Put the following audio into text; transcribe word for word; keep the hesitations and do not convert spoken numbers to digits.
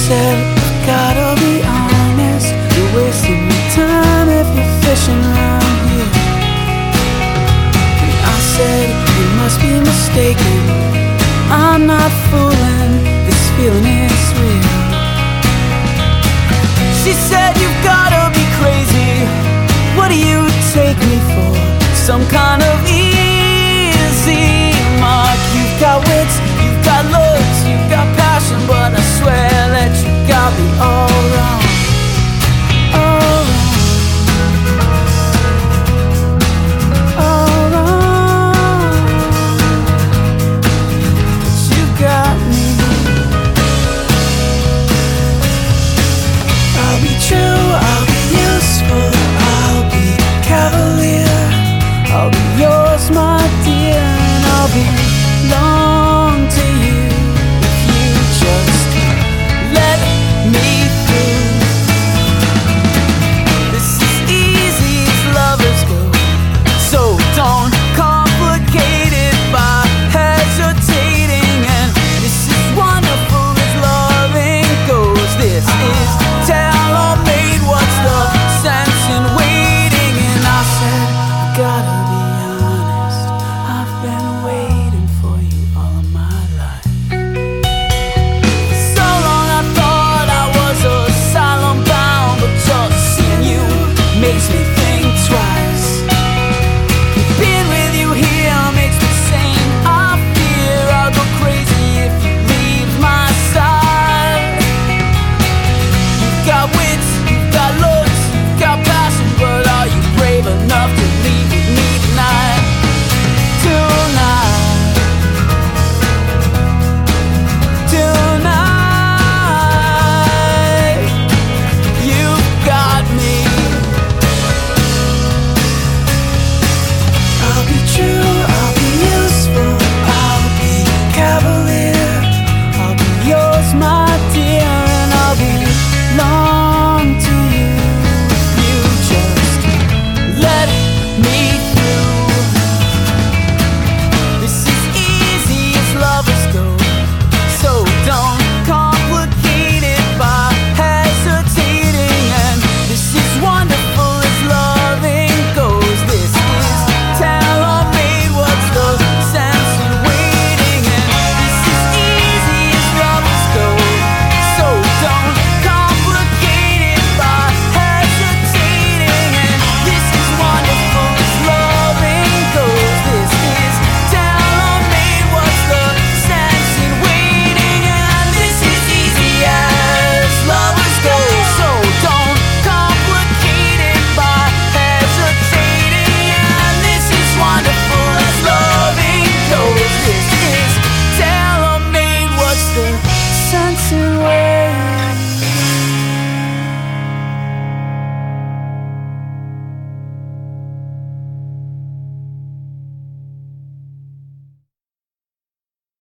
said, I've gotta be honest, you're wasting your time if you're fishing around here. And I said, you must be mistaken, I'm not fooling, this feeling is real. She said, you've gotta be crazy, what do you take me for? Some kind of